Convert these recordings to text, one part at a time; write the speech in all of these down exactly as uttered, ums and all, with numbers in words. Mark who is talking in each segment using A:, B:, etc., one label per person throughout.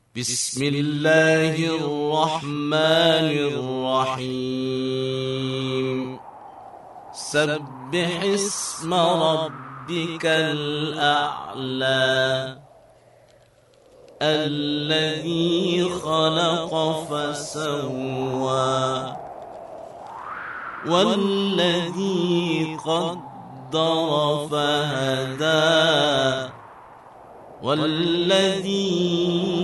A: بسم الله الرحمن الرحيم سبح اسم ربك الأعلى الذي خلق فسوى والذي قدر فهدى والذي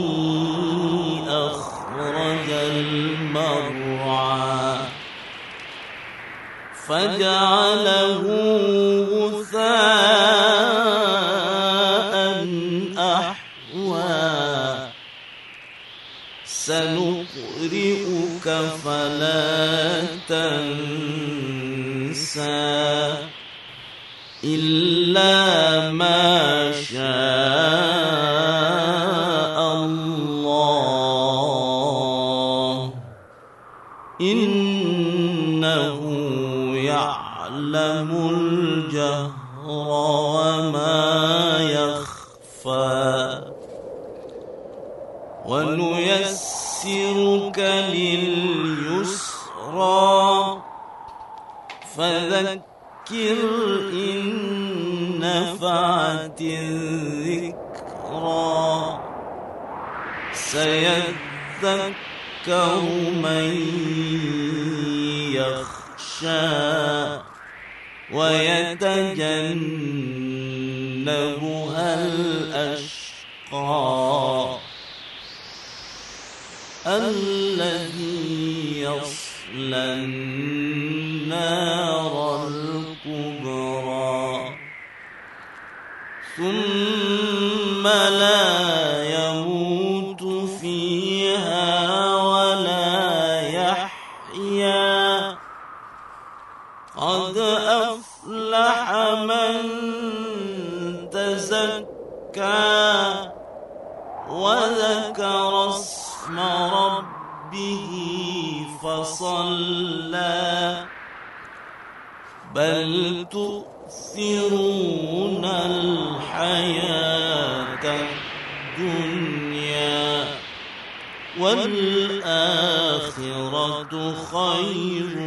A: أخرج المرعى فجعله غثاء أحوى سنقرئك فلا تنسى إلا ما شاء الله إنه يعلم الجهر وما يخفى ونيسرك لليسرى فذكر إن نفعت الذكرى سيذكر من يخشى ويتجنبها الأشقى الذي يصلى النار الكبرى ثم لا يموت فيها ولا يحيا قد أفلح من تزكى وذكر اسم ربه فصلى بل تؤثرون الحياة الدنيا والآخرة خير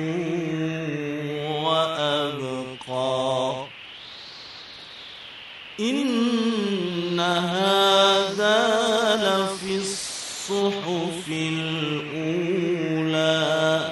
A: وأبقى إن هذا لفي الصحف الأولى